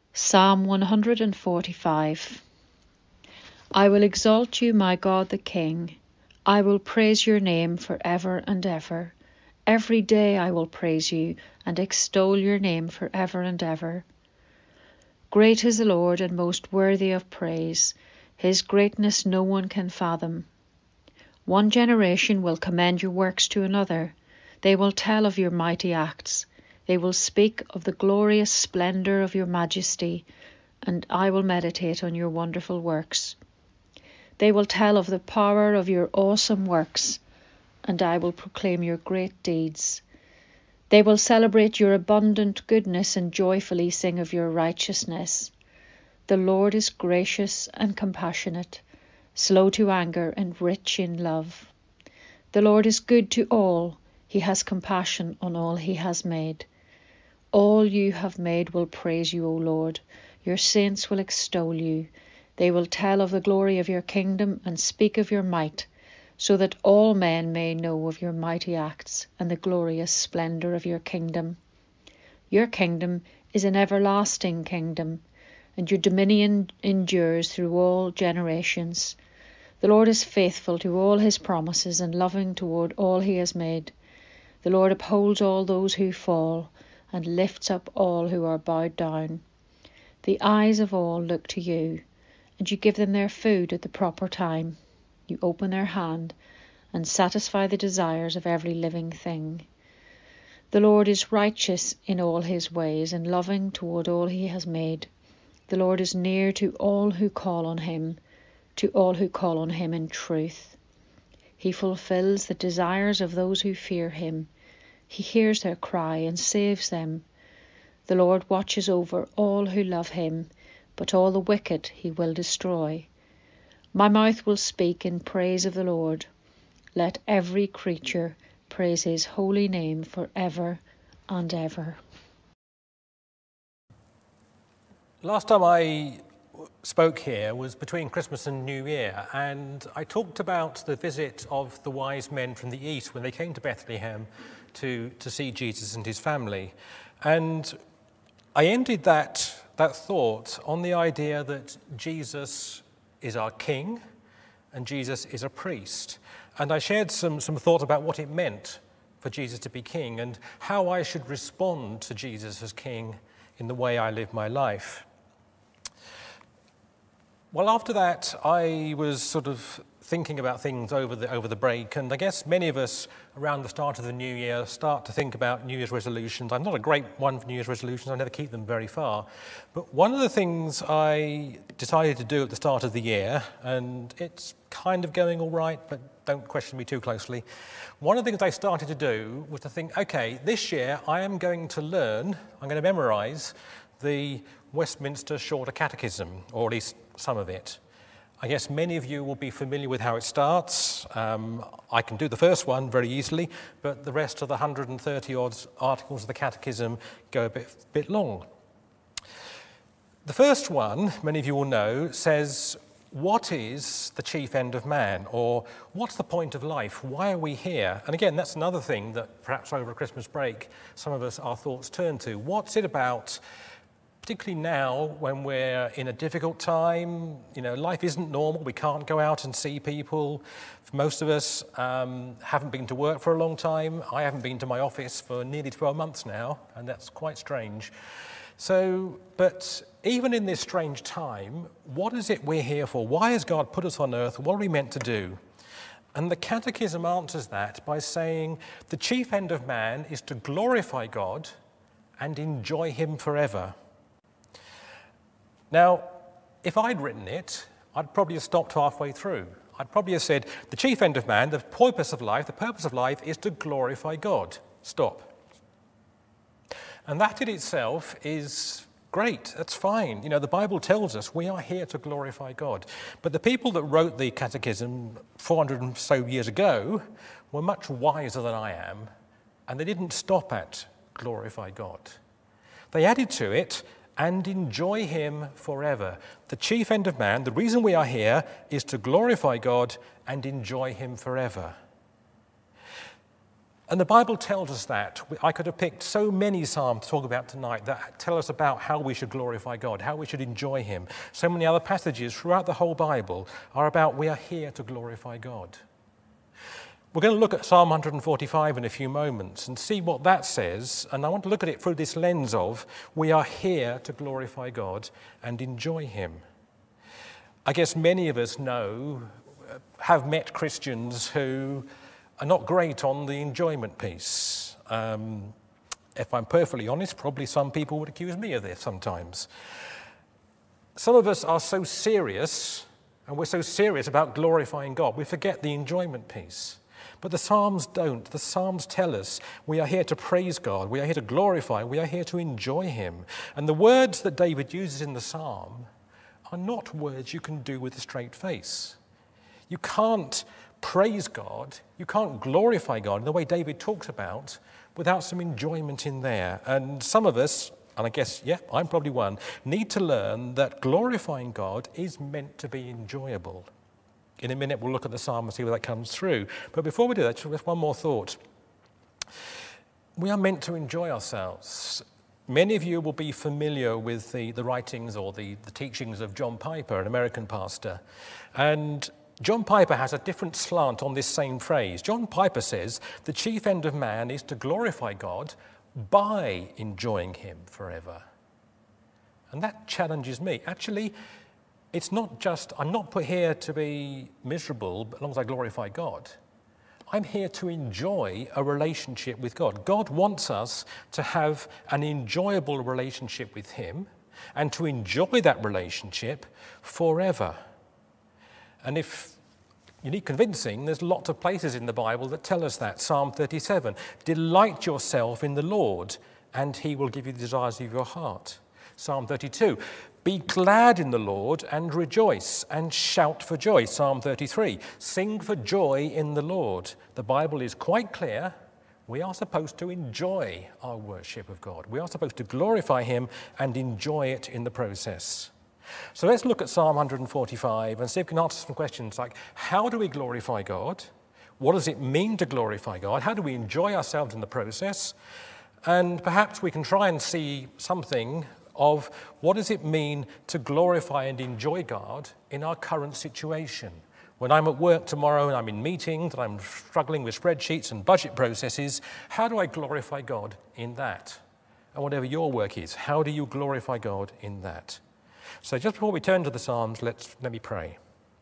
Psalm 145. I will exalt you, my God the King. I will praise your name for ever and ever. Every day I will praise you and extol your name for ever and ever. Great is the Lord and most worthy of praise. His greatness no one can fathom. One generation will commend your works to another. They will tell of your mighty acts. They will speak of the glorious splendour of your majesty, and I will meditate on your wonderful works. They will tell of the power of your awesome works, and I will proclaim your great deeds. They will celebrate your abundant goodness and joyfully sing of your righteousness. The Lord is gracious and compassionate, slow to anger and rich in love. The Lord is good to all. He has compassion on all he has made. All you have made will praise you, O Lord. Your saints will extol you. They will tell of the glory of your kingdom and speak of your might, so that all men may know of your mighty acts and the glorious splendour of your kingdom. Your kingdom is an everlasting kingdom, and your dominion endures through all generations. The Lord is faithful to all his promises and loving toward all he has made. The Lord upholds all those who fall and lifts up all who are bowed down. The eyes of all look to you, and you give them their food at the proper time. You open their hand and satisfy the desires of every living thing. The Lord is righteous in all his ways and loving toward all he has made. The Lord is near to all who call on him in truth. He fulfills the desires of those who fear him. He hears their cry and saves them. The Lord watches over all who love him, but all the wicked he will destroy. My mouth will speak in praise of the Lord. Let every creature praise his holy name forever and ever. Last time I spoke here was between Christmas and New Year, and I talked about the visit of the wise men from the east when they came to Bethlehem to see Jesus and his family. And I ended that thought on the idea that Jesus is our king and Jesus is a priest. And I shared some thought about what it meant for Jesus to be king and how I should respond to Jesus as king in the way I live my life. Well, after that, I was sort of thinking about things over the break, and I guess many of us around the start of the new year start to think about New Year's resolutions. I'm not a great one for New Year's resolutions. I never keep them very far. But one of the things I decided to do at the start of the year, and it's kind of going all right, but don't question me too closely. One of the things I started to do was to think, okay, this year I'm going to memorize the Westminster Shorter Catechism, or at least some of it. I guess many of you will be familiar with how it starts. I can do the first one very easily, but the rest of the 130-odd articles of the Catechism go a bit long. The first one, many of you will know, says, what is the chief end of man? Or what's the point of life? Why are we here? And again, that's another thing that perhaps over a Christmas break, some of us, our thoughts turn to. What's it about? Particularly now when we're in a difficult time, life isn't normal, we can't go out and see people. Most of us haven't been to work for a long time. I haven't been to my office for nearly 12 months now, and that's quite strange. But even in this strange time, what is it we're here for? Why has God put us on earth? What are we meant to do? And the Catechism answers that by saying the chief end of man is to glorify God and enjoy him forever. Now, if I'd written it, I'd probably have stopped halfway through. I'd probably have said, the chief end of man, the purpose of life is to glorify God. Stop. And that in itself is great. That's fine. The Bible tells us we are here to glorify God. But the people that wrote the Catechism 400 and so years ago were much wiser than I am, and they didn't stop at glorify God. They added to it, and enjoy him forever. The chief end of man, the reason we are here, is to glorify God and enjoy him forever. And the Bible tells us that. I could have picked so many psalms to talk about tonight that tell us about how we should glorify God, how we should enjoy him. So many other passages throughout the whole Bible are about we are here to glorify God. We're going to look at Psalm 145 in a few moments and see what that says. And I want to look at it through this lens of we are here to glorify God and enjoy him. I guess many of us have met Christians who are not great on the enjoyment piece. If I'm perfectly honest, probably some people would accuse me of this sometimes. Some of us are so serious, and we're so serious about glorifying God, we forget the enjoyment piece. But the Psalms don't. The Psalms tell us we are here to praise God, we are here to glorify, we are here to enjoy him. And the words that David uses in the Psalm are not words you can do with a straight face. You can't praise God, you can't glorify God in the way David talks about without some enjoyment in there. And some of us, and I guess, I'm probably one, need to learn that glorifying God is meant to be enjoyable. In a minute, we'll look at the psalm and see where that comes through. But before we do that, just one more thought. We are meant to enjoy ourselves. Many of you will be familiar with the writings or the teachings of John Piper, an American pastor. And John Piper has a different slant on this same phrase. John Piper says the chief end of man is to glorify God by enjoying him forever. And that challenges me. Actually, it's not just, I'm not put here to be miserable as long as I glorify God. I'm here to enjoy a relationship with God. God wants us to have an enjoyable relationship with him and to enjoy that relationship forever. And if you need convincing, there's lots of places in the Bible that tell us that. Psalm 37, delight yourself in the Lord, and he will give you the desires of your heart. Psalm 32, be glad in the Lord and rejoice and shout for joy. Psalm 33, sing for joy in the Lord. The Bible is quite clear. We are supposed to enjoy our worship of God. We are supposed to glorify him and enjoy it in the process. So let's look at Psalm 145 and see if we can answer some questions like, how do we glorify God? What does it mean to glorify God? How do we enjoy ourselves in the process? And perhaps we can try and see something of what does it mean to glorify and enjoy God in our current situation. When I'm at work tomorrow and I'm in meetings and I'm struggling with spreadsheets and budget processes, how do I glorify God in that? And whatever your work is, how do you glorify God in that? So just before we turn to the Psalms, let me pray.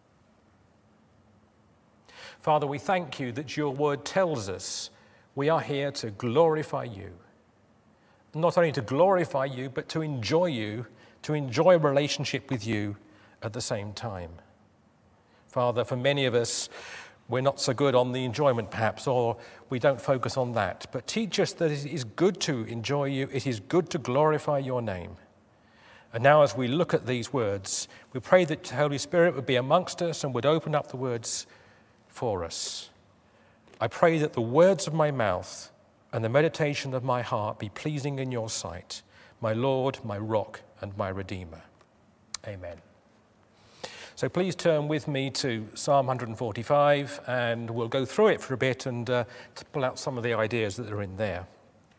Father, we thank you that your word tells us we are here to glorify you. Not only to glorify you, but to enjoy a relationship with you at the same time. Father, for many of us, we're not so good on the enjoyment perhaps, or we don't focus on that. But teach us that it is good to enjoy you, it is good to glorify your name. And now as we look at these words, we pray that the Holy Spirit would be amongst us and would open up the words for us. I pray that the words of my mouth and the meditation of my heart be pleasing in your sight, my Lord, my rock, and my Redeemer. Amen. So please turn with me to Psalm 145, and we'll go through it for a bit and to pull out some of the ideas that are in there.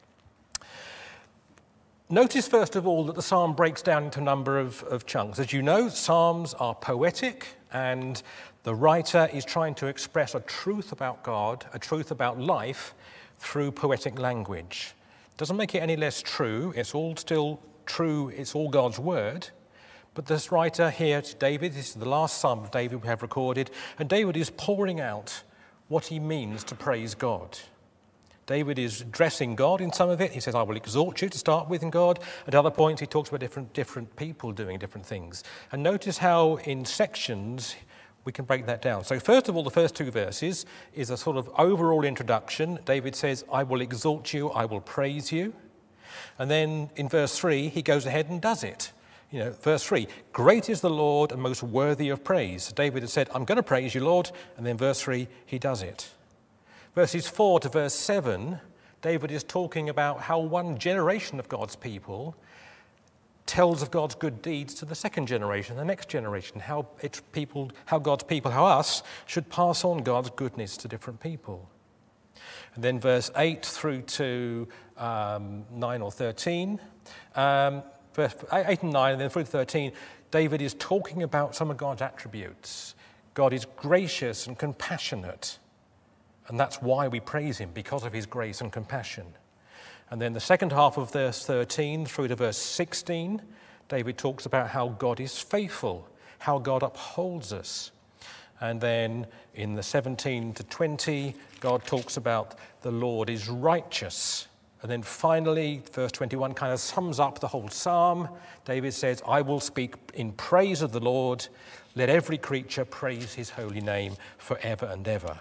Notice, first of all, that the psalm breaks down into a number of chunks. As you know, psalms are poetic, and the writer is trying to express a truth about God, a truth about life, through poetic language. Doesn't make it any less true. It's all still true. It's all God's word. But this writer here, David, this is the last psalm of David we have recorded, and David is pouring out what he means to praise God. David is addressing God in some of it. He says, I will exhort you to start with in God. At other points, he talks about different people doing different things. And notice how in sections we can break that down. So first of all, the first two verses is a sort of overall introduction. David says, I will exhort you, I will praise you. And then in verse 3, he goes ahead and does it. Verse 3, great is the Lord and most worthy of praise. David had said, I'm going to praise you, Lord. And then verse 3, he does it. Verses 4 to verse 7, David is talking about how one generation of God's people tells of God's good deeds to the second generation, the next generation, how God's people, how us, should pass on God's goodness to different people. And then verse 8 through to 9 or 13, verse 8 and 9, and then through to 13, David is talking about some of God's attributes. God is gracious and compassionate, and that's why we praise him, because of his grace and compassion. And then the second half of verse 13 through to verse 16, David talks about how God is faithful, how God upholds us. And then in the 17 to 20, God talks about the Lord is righteous. And then finally, verse 21 kind of sums up the whole psalm. David says, I will speak in praise of the Lord. Let every creature praise his holy name forever and ever.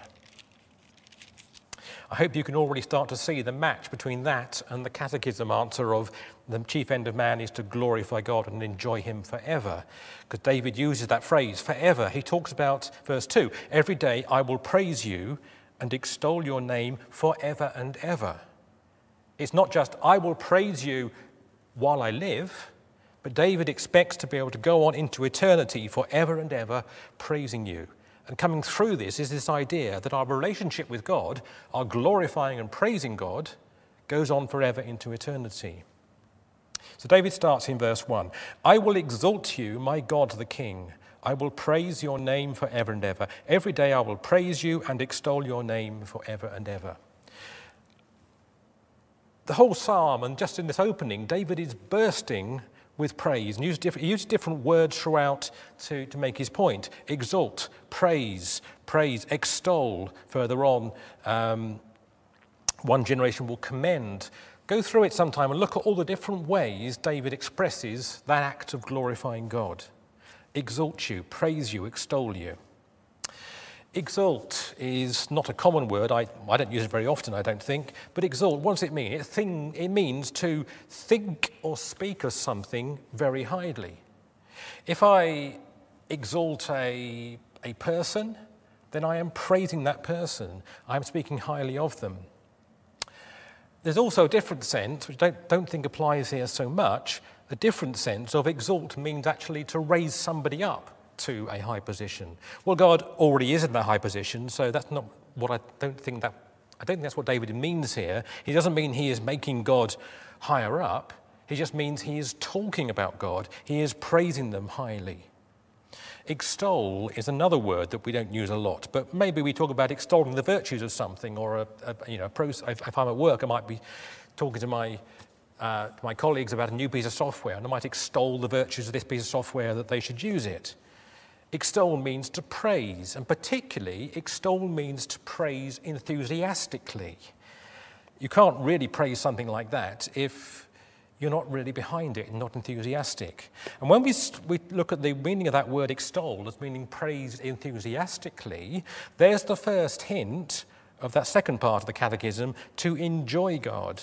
I hope you can already start to see the match between that and the catechism answer of the chief end of man is to glorify God and enjoy him forever. Because David uses that phrase, forever. He talks about, verse 2, every day I will praise you and extol your name forever and ever. It's not just, I will praise you while I live, but David expects to be able to go on into eternity forever and ever praising you. And coming through this is this idea that our relationship with God, our glorifying and praising God, goes on forever into eternity. So David starts in verse 1. I will exalt you, my God the King. I will praise your name forever and ever. Every day I will praise you and extol your name forever and ever. The whole psalm, and just in this opening, David is bursting with praise. And he used different words throughout to make his point. Exalt, praise, extol. Further on, one generation will commend. Go through it sometime and look at all the different ways David expresses that act of glorifying God. Exalt you, praise you, extol you. Exalt is not a common word. I don't use it very often, I don't think. But exalt, what does it mean? It means to think or speak of something very highly. If I exalt a person, then I am praising that person. I am speaking highly of them. There's also a different sense, which I don't think applies here so much. A different sense of exalt means actually to raise somebody up to a high position. Well, God already is in that high position, so that's not what I don't think that's what David means here. He doesn't mean he is making God higher up. He just means he is talking about God. He is praising them highly. Extol is another word that we don't use a lot, but maybe we talk about extolling the virtues of something, or if I'm at work, I might be talking to my colleagues about a new piece of software, and I might extol the virtues of this piece of software that they should use it. Extol means to praise, and particularly extol means to praise enthusiastically. You can't really praise something like that if you're not really behind it and not enthusiastic. And when we look at the meaning of that word extol as meaning praise enthusiastically, there's the first hint of that second part of the catechism, to enjoy God.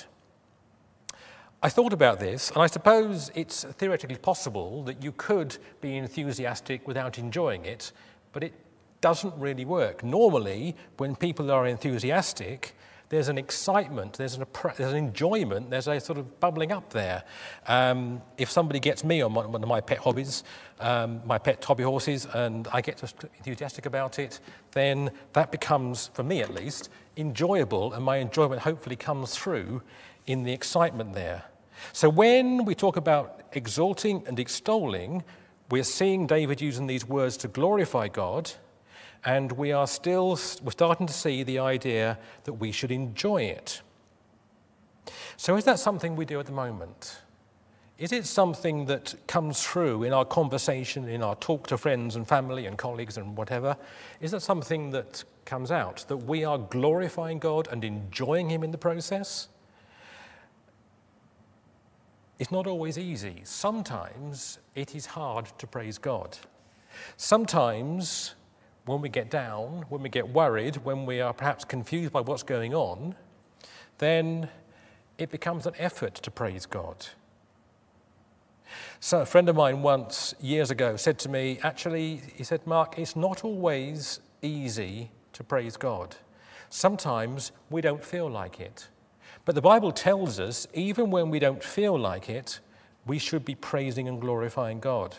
I thought about this, and I suppose it's theoretically possible that you could be enthusiastic without enjoying it, but it doesn't really work. Normally, when people are enthusiastic, there's an excitement, there's an enjoyment, there's a sort of bubbling up there. If somebody gets me on one of my pet hobbies, my pet hobby horses, and I get enthusiastic about it, then that becomes, for me at least, enjoyable, and my enjoyment hopefully comes through in the excitement there. So when we talk about exalting and extolling, we're seeing David using these words to glorify God, and we're starting to see the idea that we should enjoy it. So is that something we do at the moment? Is it something that comes through in our conversation, in our talk to friends and family and colleagues and whatever? Is that something that comes out, that we are glorifying God and enjoying him in the process? It's not always easy. Sometimes it is hard to praise God. Sometimes when we get down, when we get worried, when we are perhaps confused by what's going on, then it becomes an effort to praise God. So a friend of mine once, years ago, said to me, actually, he said, Mark, it's not always easy to praise God. Sometimes we don't feel like it. But the Bible tells us, even when we don't feel like it, we should be praising and glorifying God.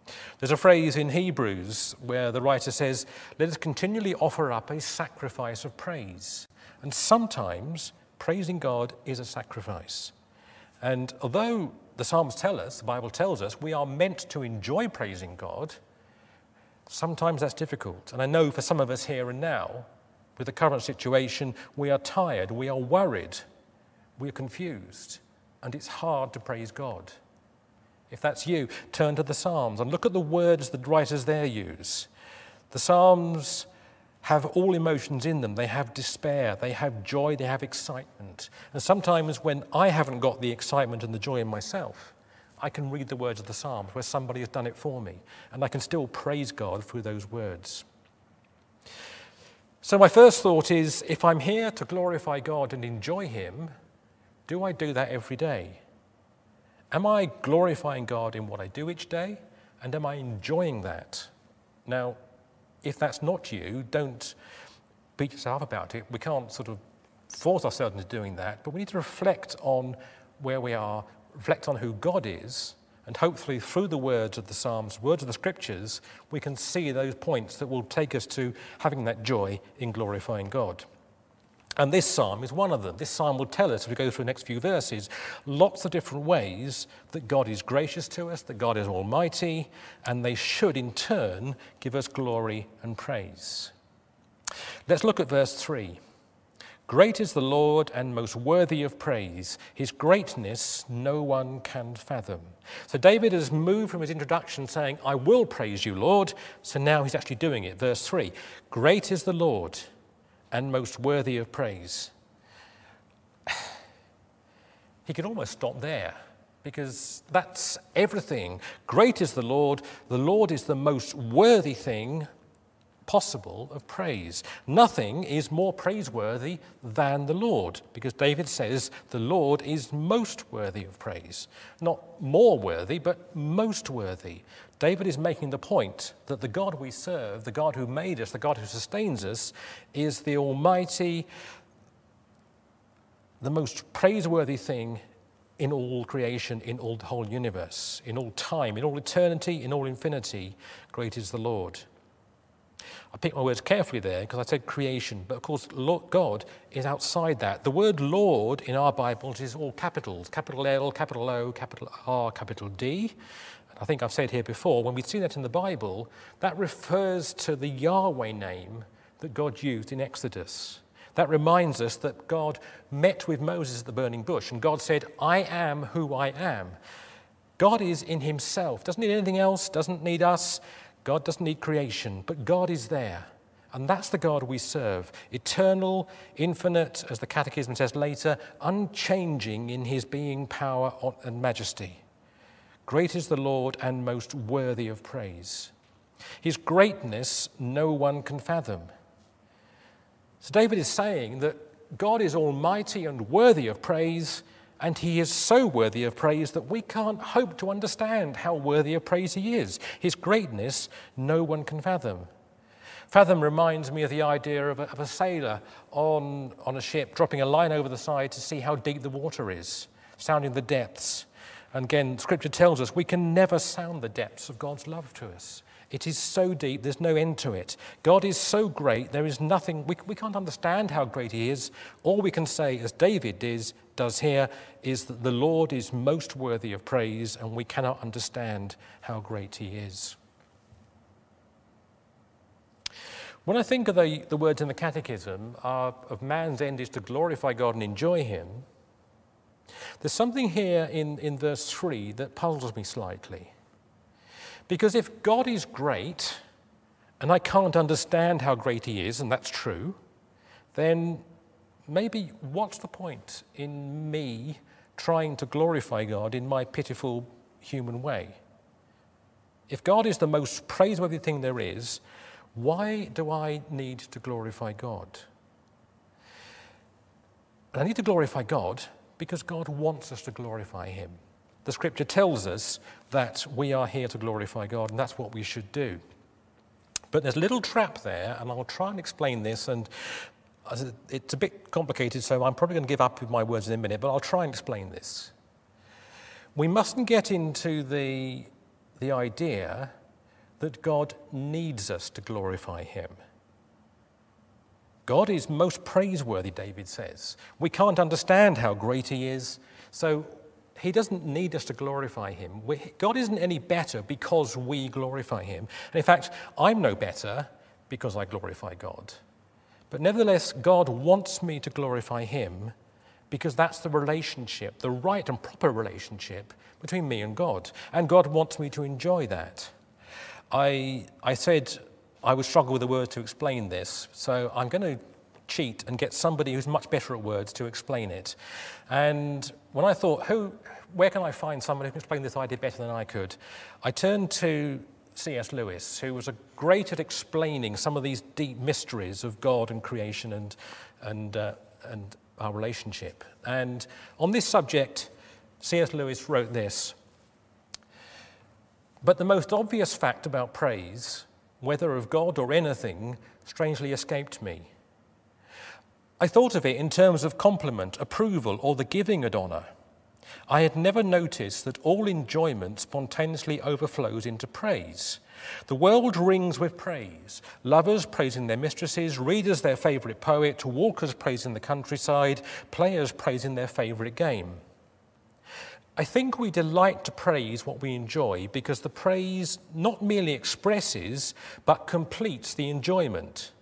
There's a phrase in Hebrews where the writer says, let us continually offer up a sacrifice of praise. And sometimes praising God is a sacrifice. And although the Psalms tell us, the Bible tells us, we are meant to enjoy praising God, sometimes that's difficult. And I know for some of us here and now, with the current situation, we are tired, we are worried, we are confused, and it's hard to praise God. If that's you, turn to the Psalms and look at the words the writers there use. The Psalms have all emotions in them. They have despair, they have joy, they have excitement. And sometimes when I haven't got the excitement and the joy in myself, I can read the words of the Psalms where somebody has done it for me, and I can still praise God through those words. So my first thought is, if I'm here to glorify God and enjoy him, do I do that every day? Am I glorifying God in what I do each day? And am I enjoying that? Now, if that's not you, don't beat yourself about it. We can't sort of force ourselves into doing that, but we need to reflect on where we are, reflect on who God is, and hopefully through the words of the Psalms, words of the Scriptures, we can see those points that will take us to having that joy in glorifying God. And this psalm is one of them. This psalm will tell us, if we go through the next few verses, lots of different ways that God is gracious to us, that God is almighty, and they should in turn give us glory and praise. Let's look at verse 3. Great is the Lord and most worthy of praise. His greatness no one can fathom. So David has moved from his introduction saying, I will praise you, Lord. So now he's actually doing it. Verse 3. Great is the Lord and most worthy of praise. He could almost stop there, because that's everything. Great is the Lord is the most worthy thing possible of praise. Nothing is more praiseworthy than the Lord, because David says the Lord is most worthy of praise. Not more worthy, but most worthy. David is making the point that the God we serve, the God who made us, the God who sustains us, is the almighty, the most praiseworthy thing in all creation, in all the whole universe, in all time, in all eternity, in all infinity. Great is the Lord. I picked my words carefully there because I said creation, but of course God is outside that. The word Lord in our Bibles is all capitals, capital L, capital O, capital R, capital D. I think I've said here before, when we see that in the Bible, that refers to the Yahweh name that God used in Exodus. That reminds us that God met with Moses at the burning bush, and God said, I am who I am. God is in himself, doesn't need anything else, doesn't need us. God doesn't need creation, but God is there. And that's the God we serve, eternal, infinite, as the Catechism says later, unchanging in his being, power, and majesty. Great is the Lord and most worthy of praise. His greatness no one can fathom. So David is saying that God is almighty and worthy of praise, and he is so worthy of praise that we can't hope to understand how worthy of praise he is. His greatness no one can fathom. Fathom reminds me of the idea of a sailor on a ship dropping a line over the side to see how deep the water is, sounding the depths. And again, Scripture tells us we can never sound the depths of God's love to us. It is so deep, there's no end to it. God is so great, there is nothing, we can't understand how great he is. All we can say, as David does here, is that the Lord is most worthy of praise, and we cannot understand how great he is. When I think of the words in the Catechism of man's end is to glorify God and enjoy him, there's something here in verse 3 that puzzles me slightly. Because if God is great, and I can't understand how great he is, and that's true, then maybe what's the point in me trying to glorify God in my pitiful human way? If God is the most praiseworthy thing there is, why do I need to glorify God? And I need to glorify God because God wants us to glorify him. The Scripture tells us that we are here to glorify God, and that's what we should do. But there's a little trap there, and I'll try and explain this, and it's a bit complicated, so I'm probably going to give up with my words in a minute, but I'll try and explain this. We mustn't get into the idea that God needs us to glorify him. God is most praiseworthy, David says. We can't understand how great he is, so he doesn't need us to glorify him. God isn't any better because we glorify him. And in fact, I'm no better because I glorify God. But nevertheless, God wants me to glorify him because that's the relationship, the right and proper relationship between me and God. And God wants me to enjoy that. I said I would struggle with the words to explain this, so I'm going to cheat and get somebody who's much better at words to explain it. And when I thought, where can I find someone who can explain this idea better than I could, I turned to C.S. Lewis, who was great at explaining some of these deep mysteries of God and creation and our relationship. And on this subject, C.S. Lewis wrote this: "But the most obvious fact about praise, whether of God or anything, strangely escaped me. I thought of it in terms of compliment, approval, or the giving of honour. I had never noticed that all enjoyment spontaneously overflows into praise. The world rings with praise. Lovers praising their mistresses, readers their favourite poet, walkers praising the countryside, players praising their favourite game. I think we delight to praise what we enjoy because the praise not merely expresses but completes the enjoyment.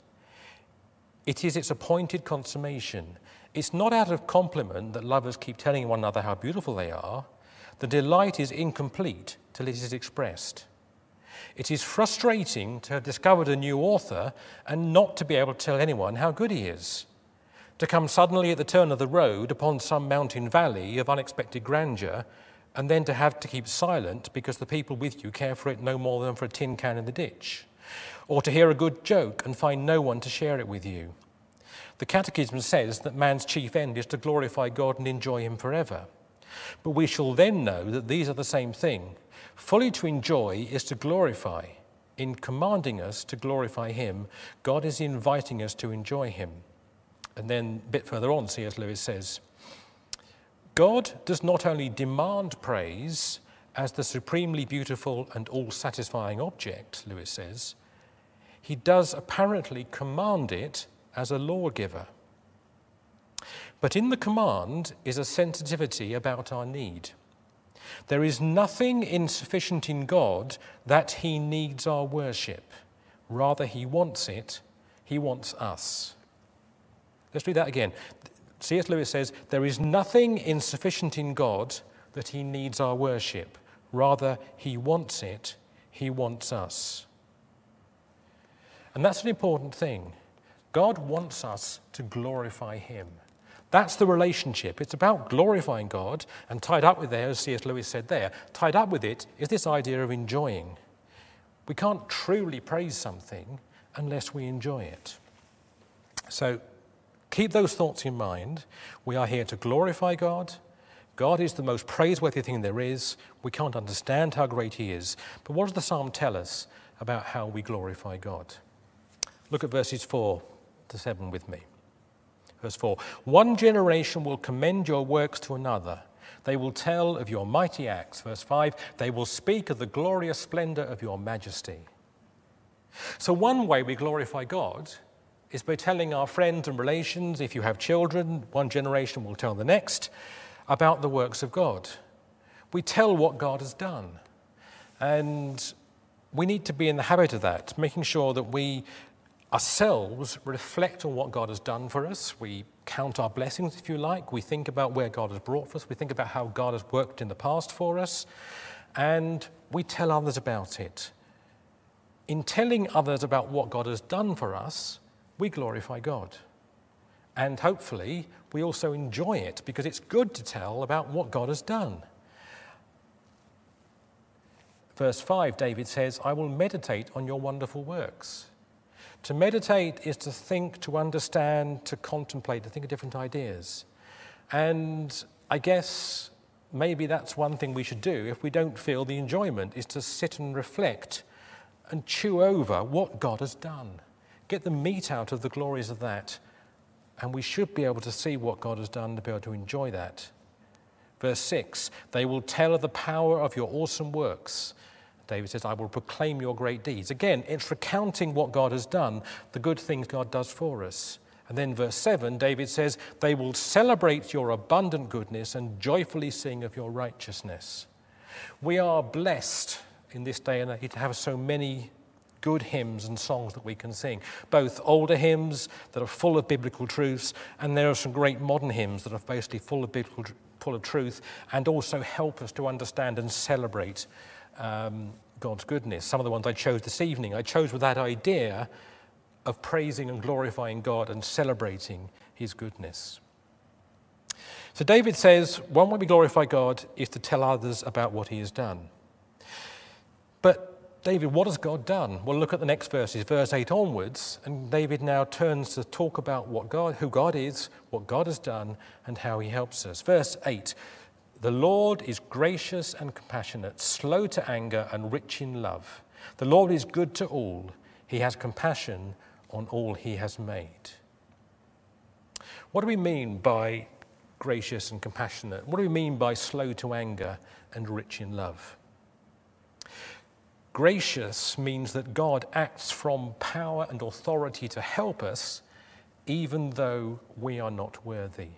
It is its appointed consummation. It's not out of compliment that lovers keep telling one another how beautiful they are. The delight is incomplete till it is expressed. It is frustrating to have discovered a new author and not to be able to tell anyone how good he is. To come suddenly at the turn of the road upon some mountain valley of unexpected grandeur, and then to have to keep silent because the people with you care for it no more than for a tin can in the ditch. Or to hear a good joke and find no one to share it with you. The Catechism says that man's chief end is to glorify God and enjoy him forever. But we shall then know that these are the same thing. Fully to enjoy is to glorify. In commanding us to glorify him, God is inviting us to enjoy him." And then a bit further on, C.S. Lewis says, "God does not only demand praise as the supremely beautiful and all-satisfying object," Lewis says, "he does apparently command it as a lawgiver. But in the command is a sensitivity about our need. There is nothing insufficient in God that he needs our worship. Rather, he wants it, he wants us." Let's read that again. C.S. Lewis says, there is nothing insufficient in God that he needs our worship. Rather, he wants it, he wants us. And that's an important thing. God wants us to glorify him. That's the relationship. It's about glorifying God, and tied up with there, as C.S. Lewis said there, tied up with it is this idea of enjoying. We can't truly praise something unless we enjoy it. So keep those thoughts in mind. We are here to glorify God. God is the most praiseworthy thing there is. We can't understand how great he is. But what does the psalm tell us about how we glorify God? Look at verses 4 to 7 with me. Verse 4, "One generation will commend your works to another. They will tell of your mighty acts." Verse 5, "They will speak of the glorious splendor of your majesty." So one way we glorify God is by telling our friends and relations, if you have children, one generation will tell the next, about the works of God. We tell what God has done. And we need to be in the habit of that, making sure that we ourselves reflect on what God has done for us. We count our blessings, if you like. We think about where God has brought us. We think about how God has worked in the past for us. And we tell others about it. In telling others about what God has done for us, we glorify God. And hopefully, we also enjoy it because it's good to tell about what God has done. Verse 5, David says, "I will meditate on your wonderful works." To meditate is to think, to understand, to contemplate, to think of different ideas. And I guess maybe that's one thing we should do if we don't feel the enjoyment, is to sit and reflect and chew over what God has done. Get the meat out of the glories of that. And we should be able to see what God has done to be able to enjoy that. Verse 6, "They will tell of the power of your awesome works." David says, I will proclaim your great deeds. Again, it's recounting what God has done, the good things God does for us. And then verse 7, David says, they will celebrate your abundant goodness and joyfully sing of your righteousness. We are blessed in this day and age to have so many good hymns and songs that we can sing, both older hymns that are full of biblical truths, and there are some great modern hymns that are basically full of truth and also help us to understand and celebrate God's goodness. Some of the ones I chose this evening, I chose with that idea of praising and glorifying God and celebrating his goodness. So David says, one way we glorify God is to tell others about what he has done. But David, what has God done? Well, look at the next verses, verse 8 onwards, and David now turns to talk about who God is, what God has done, and how he helps us. Verse 8, the Lord is gracious and compassionate, slow to anger and rich in love. The Lord is good to all. He has compassion on all he has made. What do we mean by gracious and compassionate? What do we mean by slow to anger and rich in love? Gracious means that God acts from power and authority to help us, even though we are not worthy.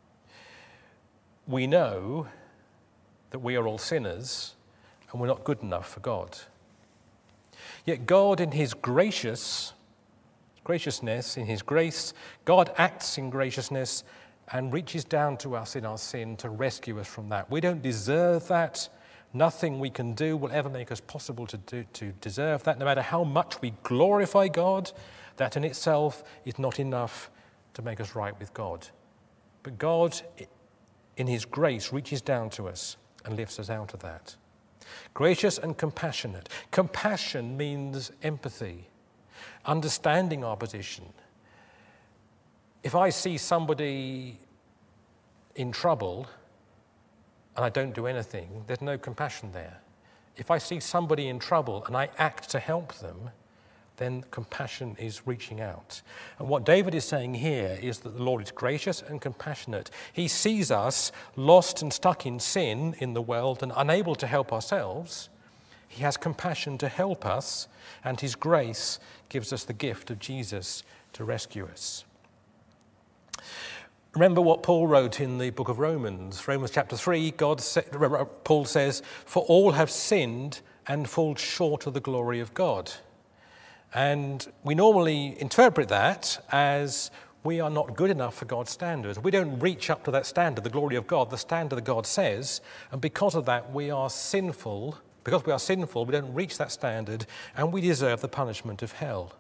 We know that we are all sinners and we're not good enough for God. Yet God, in his graciousness, in his grace, God acts in graciousness and reaches down to us in our sin to rescue us from that. We don't deserve that. Nothing we can do will ever make us possible to deserve that. No matter how much we glorify God, that in itself is not enough to make us right with God. But God, in his grace, reaches down to us and lifts us out of that. Gracious and compassionate. Compassion means empathy, understanding our position. If I see somebody in trouble and I don't do anything, there's no compassion there. If I see somebody in trouble and I act to help them, then compassion is reaching out. And what David is saying here is that the Lord is gracious and compassionate. He sees us lost and stuck in sin in the world and unable to help ourselves. He has compassion to help us, and his grace gives us the gift of Jesus to rescue us. Remember what Paul wrote in the book of Romans. Romans chapter 3, Paul says, for all have sinned and fall short of the glory of God. And we normally interpret that as we are not good enough for God's standards. We don't reach up to that standard, the glory of God, the standard that God says. And because of that, we are sinful. Because we are sinful, we don't reach that standard, and we deserve the punishment of hell.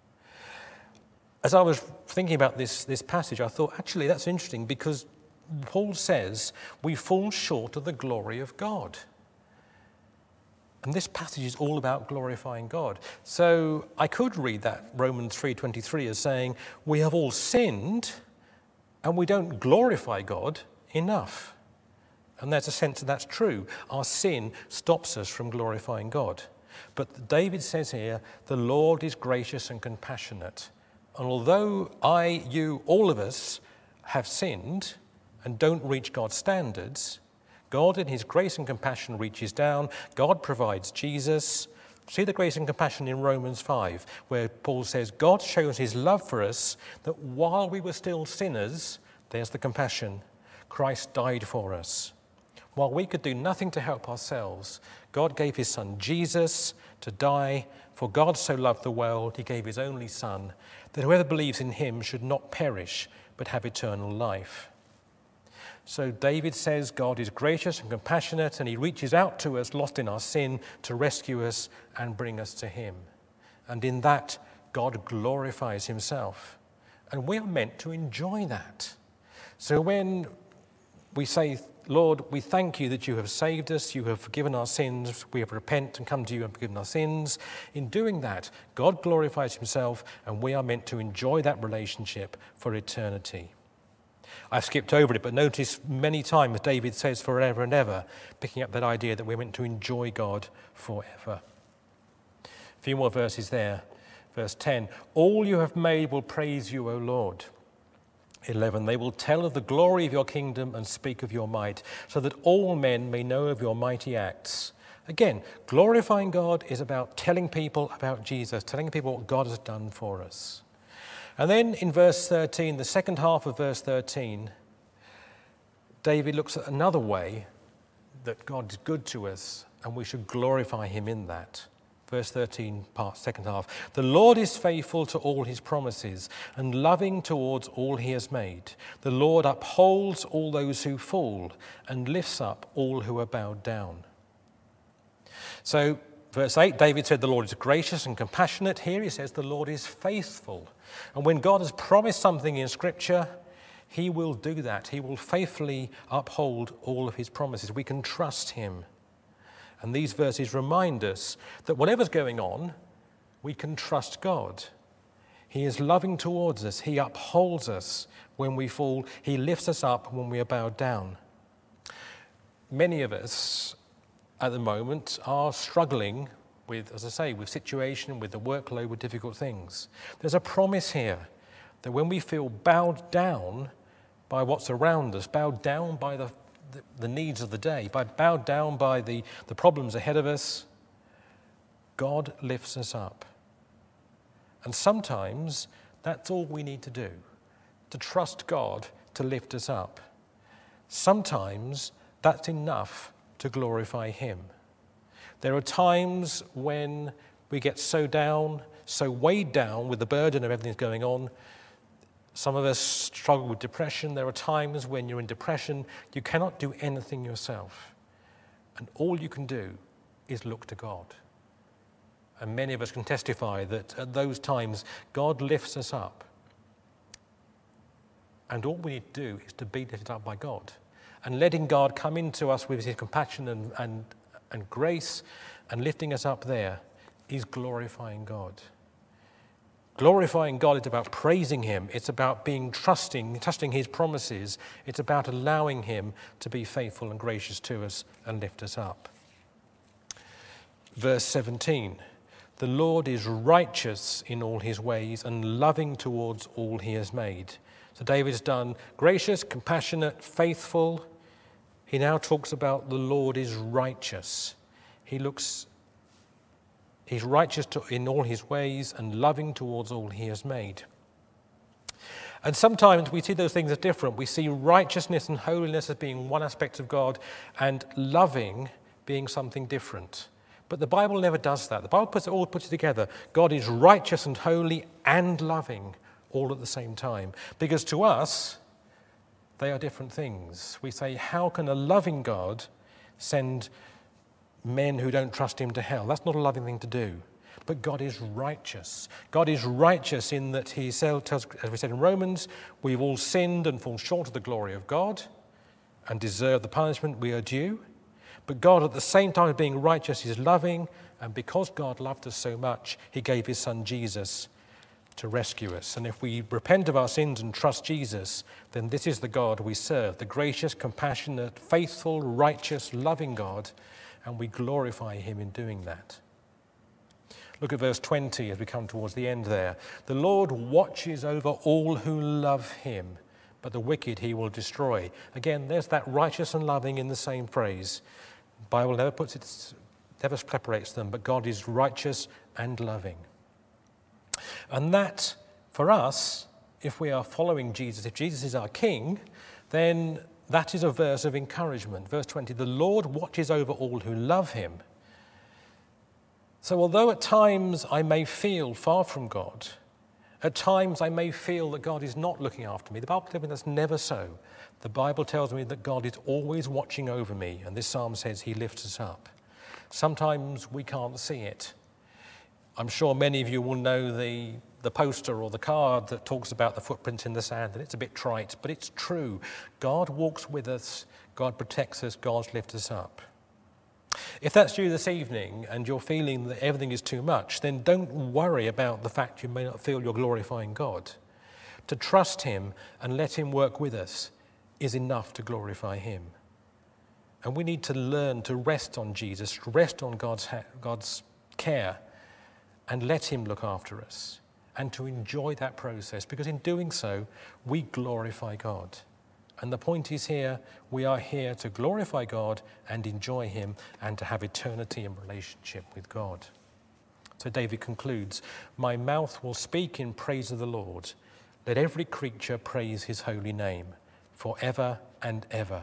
As I was thinking about this passage, I thought, actually, that's interesting because Paul says we fall short of the glory of God. And this passage is all about glorifying God. So I could read that Romans 3:23 as saying we have all sinned and we don't glorify God enough. And there's a sense that that's true. Our sin stops us from glorifying God. But David says here, the Lord is gracious and compassionate. And although you, all of us, have sinned and don't reach God's standards, God in his grace and compassion reaches down. God provides Jesus. See the grace and compassion in Romans 5, where Paul says, God shows his love for us, that while we were still sinners, there's the compassion, Christ died for us. While we could do nothing to help ourselves, God gave his son Jesus to die. For God so loved the world, he gave his only son, that whoever believes in him should not perish, but have eternal life. So David says God is gracious and compassionate, and he reaches out to us lost in our sin to rescue us and bring us to him. And in that, God glorifies himself. And we are meant to enjoy that. So when we say, Lord, we thank you that you have saved us, you have forgiven our sins, we have repented and come to you and forgiven our sins. In doing that, God glorifies himself, and we are meant to enjoy that relationship for eternity. I've skipped over it, but notice many times David says forever and ever, picking up that idea that we're meant to enjoy God forever. A few more verses there. Verse 10, all you have made will praise you, O Lord. 11, they will tell of the glory of your kingdom and speak of your might, so that all men may know of your mighty acts Again, glorifying God is about telling people about Jesus, telling people what God has done for us. And then in verse 13, the second half of verse 13, David looks at another way that God is good to us and we should glorify him in that. Verse 13, second half. The Lord is faithful to all his promises and loving towards all he has made. The Lord upholds all those who fall and lifts up all who are bowed down. So, verse 8, David said the Lord is gracious and compassionate. Here he says the Lord is faithful. And when God has promised something in Scripture, he will do that. He will faithfully uphold all of his promises. We can trust him. And these verses remind us that whatever's going on, we can trust God. He is loving towards us. He upholds us when we fall. He lifts us up when we are bowed down. Many of us at the moment are struggling with, as I say, with situation, with the workload, with difficult things. There's a promise here that when we feel bowed down by what's around us, bowed down by the needs of the day, bowed down by the problems ahead of us, God lifts us up. And sometimes that's all we need to do, to trust God to lift us up. Sometimes that's enough to glorify him. There are times when we get so down, so weighed down with the burden of everything that's going on. Some of us struggle with depression. There are times when you're in depression, you cannot do anything yourself. And all you can do is look to God. And many of us can testify that at those times, God lifts us up. And all we need to do is to be lifted up by God. And letting God come into us with his compassion and grace and lifting us up there is glorifying God. Glorifying God is about praising him. It's about being trusting his promises. It's about allowing him to be faithful and gracious to us and lift us up. Verse 17, the Lord is righteous in all his ways and loving towards all he has made. So David's done gracious, compassionate, faithful. He now talks about the Lord is righteous. He's righteous in all his ways and loving towards all he has made. And sometimes we see those things as different. We see righteousness and holiness as being one aspect of God and loving being something different. But the Bible never does that. The Bible puts it together. God is righteous and holy and loving all at the same time. Because to us, they are different things. We say, how can a loving God send men who don't trust him to hell? That's not a loving thing to do. But God is righteous. God is righteous in that he tells, as we said in Romans, we've all sinned and fall short of the glory of God and deserve the punishment we are due. But God, at the same time of being righteous, is loving. And because God loved us so much, he gave his son Jesus to rescue us. And if we repent of our sins and trust Jesus, then this is the God we serve, the gracious, compassionate, faithful, righteous, loving God, and we glorify him in doing that. Look at verse 20 as we come towards the end there. The Lord watches over all who love him, but the wicked he will destroy. Again, there's that righteous and loving in the same phrase. The Bible never separates them, but God is righteous and loving. And that, for us, if we are following Jesus, if Jesus is our King, then that is a verse of encouragement. Verse 20, the Lord watches over all who love him. So although at times I may feel far from God, at times I may feel that God is not looking after me, the Bible tells me that's never so. The Bible tells me that God is always watching over me, and this psalm says he lifts us up. Sometimes we can't see it. I'm sure many of you will know the poster or the card that talks about the footprints in the sand, and it's a bit trite, but it's true. God walks with us, God protects us, God lifts us up. If that's you this evening and you're feeling that everything is too much, then don't worry about the fact you may not feel you're glorifying God. To trust him and let him work with us is enough to glorify him. And we need to learn to rest on Jesus, rest on God's care, and let him look after us, and to enjoy that process, because in doing so, we glorify God. And the point is here, we are here to glorify God and enjoy him and to have eternity in relationship with God. So David concludes, "My mouth will speak in praise of the Lord. Let every creature praise his holy name forever and ever."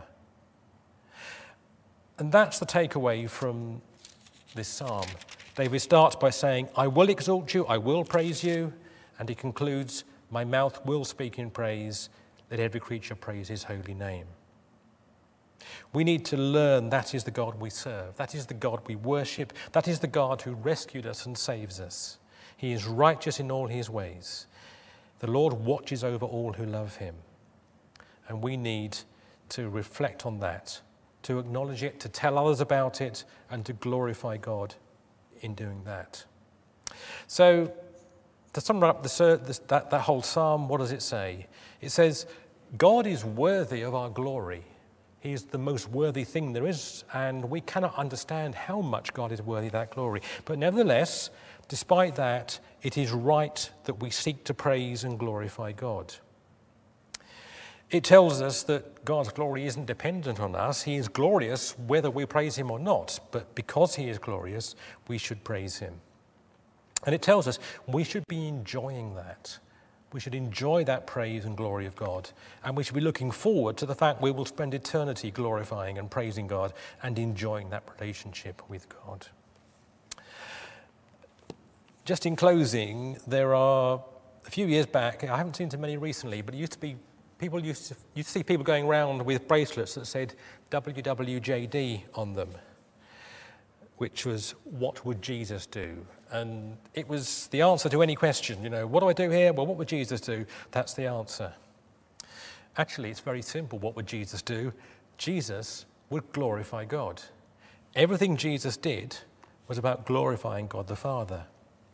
And that's the takeaway from this psalm. David starts by saying, "I will exalt you, I will praise you." And he concludes, "My mouth will speak in praise. Let every creature praise his holy name." We need to learn that is the God we serve. That is the God we worship. That is the God who rescued us and saves us. He is righteous in all his ways. The Lord watches over all who love him. And we need to reflect on that, to acknowledge it, to tell others about it, and to glorify God in doing that. So, to sum up that whole psalm, what does it say? It says, God is worthy of our glory. He is the most worthy thing there is, and we cannot understand how much God is worthy of that glory. But nevertheless, despite that, it is right that we seek to praise and glorify God. It tells us that God's glory isn't dependent on us. He is glorious whether we praise him or not, but because he is glorious, we should praise him. And it tells us we should be enjoying that. We should enjoy that praise and glory of God, and we should be looking forward to the fact we will spend eternity glorifying and praising God and enjoying that relationship with God. Just in closing, there are a few years back, I haven't seen too many recently, but it used to be people used to see people going around with bracelets that said WWJD on them, which was, what would Jesus do? And it was the answer to any question, what do I do here? Well, what would Jesus do? That's the answer. Actually, it's very simple. What would Jesus do? Jesus would glorify God. Everything Jesus did was about glorifying God the Father.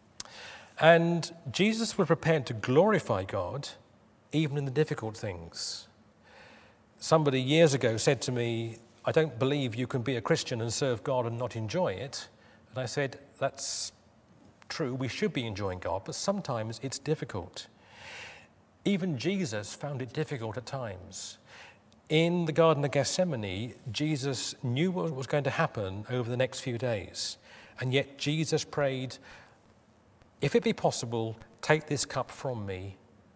And Jesus was prepared to glorify God even in the difficult things. Somebody years ago said to me, "I don't believe you can be a Christian and serve God and not enjoy it." And I said, that's true, we should be enjoying God, but sometimes it's difficult. Even Jesus found it difficult at times. In the Garden of Gethsemane, Jesus knew what was going to happen over the next few days. And yet Jesus prayed, "If it be possible, take this cup from me,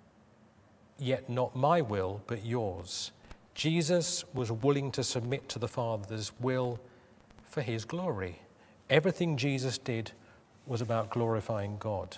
yet not my will, but yours." Jesus was willing to submit to the Father's will for his glory. Everything Jesus did was about glorifying God.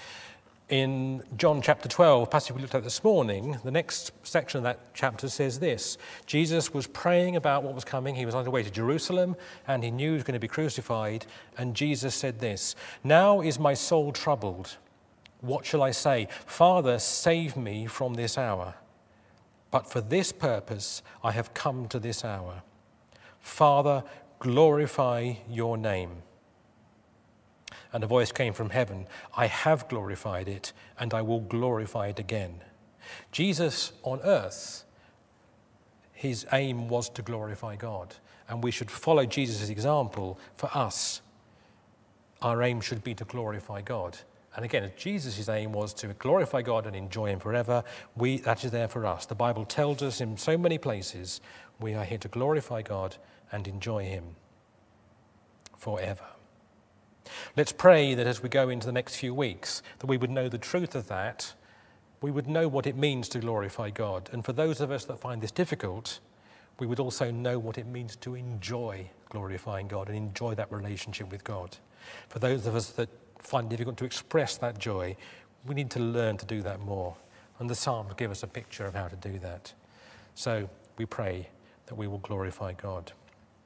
In John chapter 12, passage we looked at this morning, the next section of that chapter says this: Jesus was praying about what was coming. He was on the way to Jerusalem, and he knew he was going to be crucified. And Jesus said this: "Now is my soul troubled. What shall I say? Father, save me from this hour. But for this purpose I have come to this hour. Father, glorify your name." And a voice came from heaven: "I have glorified it, and I will glorify it again." Jesus on earth, his aim was to glorify God, and we should follow Jesus' example. For us, our aim should be to glorify God. And again, if Jesus' aim was to glorify God and enjoy him forever, that is there for us. The Bible tells us in so many places we are here to glorify God and enjoy him forever. Let's pray that as we go into the next few weeks, that we would know the truth of that. We would know what it means to glorify God. And for those of us that find this difficult, we would also know what it means to enjoy glorifying God and enjoy that relationship with God. For those of us that find it difficult to express that joy, we need to learn to do that more. And the Psalms give us a picture of how to do that. So we pray that we will glorify God.